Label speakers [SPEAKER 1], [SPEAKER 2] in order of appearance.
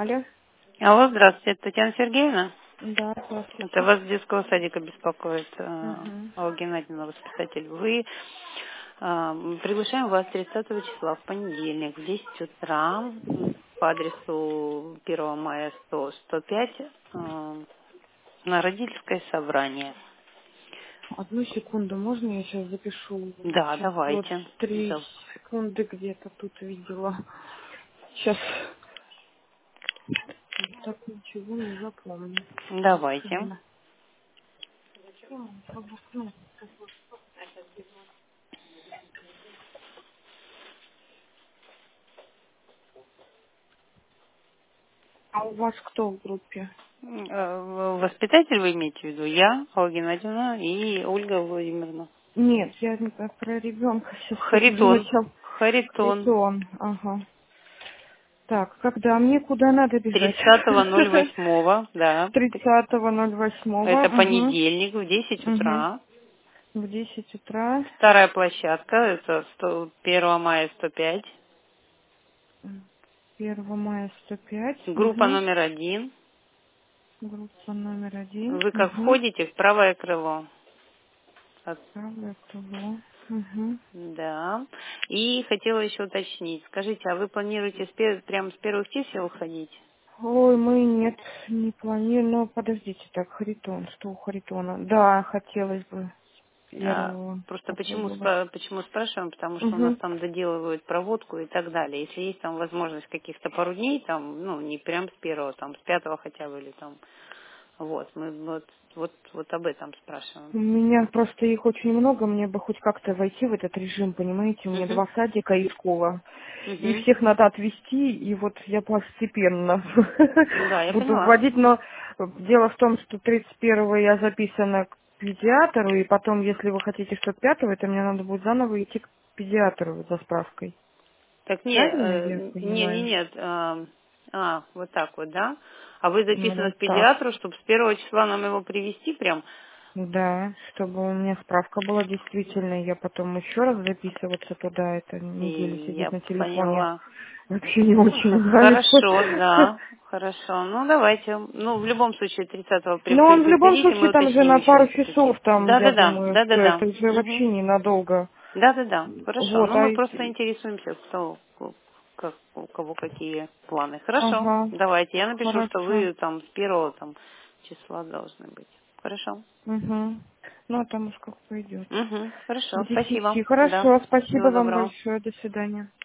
[SPEAKER 1] Алло?
[SPEAKER 2] Алло, здравствуйте, это Татьяна Сергеевна.
[SPEAKER 1] Да,
[SPEAKER 2] Это
[SPEAKER 1] здравствуйте.
[SPEAKER 2] вас с детского садика беспокоит
[SPEAKER 1] Угу.
[SPEAKER 2] Алла Геннадьевна, воспитатель. Вы приглашаем вас 30 числа в понедельник в 10 утра по адресу 1 мая 105 на родительское собрание.
[SPEAKER 1] Одну секунду, можно я сейчас запишу?
[SPEAKER 2] Да,
[SPEAKER 1] Сейчас вот
[SPEAKER 2] давайте.
[SPEAKER 1] 3
[SPEAKER 2] Да.
[SPEAKER 1] секунды где-то тут видела. Сейчас так ничего не запомню.
[SPEAKER 2] Давайте.
[SPEAKER 1] А у вас кто в группе?
[SPEAKER 2] Воспитатель вы имеете в виду? Я, Алла Геннадьевна и Ольга Владимировна.
[SPEAKER 1] Нет, я не про ребенка сейчас уже
[SPEAKER 2] Харитон.
[SPEAKER 1] начал.
[SPEAKER 2] Харитон.
[SPEAKER 1] Харитон, ага. Так, когда мне куда надо бежать?
[SPEAKER 2] 30.08, да.
[SPEAKER 1] 30.08.
[SPEAKER 2] Это
[SPEAKER 1] Угу.
[SPEAKER 2] понедельник в 10
[SPEAKER 1] Угу.
[SPEAKER 2] утра.
[SPEAKER 1] В 10 утра.
[SPEAKER 2] Вторая площадка, это 1 мая 105.
[SPEAKER 1] 1 мая 105.
[SPEAKER 2] Группа
[SPEAKER 1] Угу.
[SPEAKER 2] номер 1.
[SPEAKER 1] Группа номер 1.
[SPEAKER 2] Вы как
[SPEAKER 1] Угу.
[SPEAKER 2] входите в правое крыло.
[SPEAKER 1] Правое крыло. Угу.
[SPEAKER 2] Да. И хотела еще уточнить. Скажите, а вы планируете прямо с первых чисел уходить?
[SPEAKER 1] Ой, мы нет, не планируем. Но подождите, так, Харитон, что у Харитона? Да, хотелось бы первого
[SPEAKER 2] Просто
[SPEAKER 1] попробовать.
[SPEAKER 2] почему спрашиваем, потому что у нас
[SPEAKER 1] Угу.
[SPEAKER 2] там доделывают проводку и так далее. Если есть там возможность каких-то пару дней, там, ну, не прям с первого, там, с пятого хотя бы, или там, вот, мы вот об этом спрашиваем.
[SPEAKER 1] У меня просто их очень много, мне бы хоть как-то войти в этот режим, понимаете, у меня
[SPEAKER 2] Угу.
[SPEAKER 1] 2 садика и школа. И
[SPEAKER 2] Угу.
[SPEAKER 1] всех надо отвезти, и вот я постепенно
[SPEAKER 2] Да, я
[SPEAKER 1] буду
[SPEAKER 2] поняла.
[SPEAKER 1] вводить, но дело в том, что 31-го я записана к педиатру, и потом, если вы хотите, что 5-го, это мне надо будет заново идти к педиатру за справкой.
[SPEAKER 2] Так
[SPEAKER 1] Правильно я
[SPEAKER 2] не,
[SPEAKER 1] понимаю?
[SPEAKER 2] нет. Вот так вот, да? А вы
[SPEAKER 1] Ну
[SPEAKER 2] записаны
[SPEAKER 1] вот
[SPEAKER 2] к
[SPEAKER 1] так.
[SPEAKER 2] педиатру, чтобы с первого числа нам его привезти прям?
[SPEAKER 1] Да, чтобы у меня справка была действительно, я потом еще раз записываться туда, это неделю
[SPEAKER 2] И
[SPEAKER 1] сидеть
[SPEAKER 2] я
[SPEAKER 1] на телефоне
[SPEAKER 2] поняла.
[SPEAKER 1] вообще не очень нравится.
[SPEAKER 2] Хорошо, да, хорошо. Ну, давайте. Ну, в любом случае, 30-го
[SPEAKER 1] Но он в любом
[SPEAKER 2] приходите,
[SPEAKER 1] случае
[SPEAKER 2] мы
[SPEAKER 1] там же
[SPEAKER 2] уточним
[SPEAKER 1] на
[SPEAKER 2] еще
[SPEAKER 1] пару
[SPEAKER 2] раз это все.
[SPEAKER 1] часов, там, я
[SPEAKER 2] Да-да-да,
[SPEAKER 1] думаю, что
[SPEAKER 2] да-да-да.
[SPEAKER 1] это же
[SPEAKER 2] Угу.
[SPEAKER 1] вообще ненадолго.
[SPEAKER 2] Да-да-да, хорошо.
[SPEAKER 1] Вот,
[SPEAKER 2] Ну, мы просто интересуемся, у кого какие планы. Хорошо,
[SPEAKER 1] ага,
[SPEAKER 2] давайте. Я напишу, что
[SPEAKER 1] хорошо.
[SPEAKER 2] вы там с первого там числа должны быть. Хорошо.
[SPEAKER 1] Угу. Ну, а там уж как пойдет.
[SPEAKER 2] Угу,
[SPEAKER 1] К
[SPEAKER 2] хорошо, спасибо.
[SPEAKER 1] 10.
[SPEAKER 2] Да,
[SPEAKER 1] Хорошо, спасибо
[SPEAKER 2] всего
[SPEAKER 1] вам
[SPEAKER 2] доброго.
[SPEAKER 1] большое, до свидания.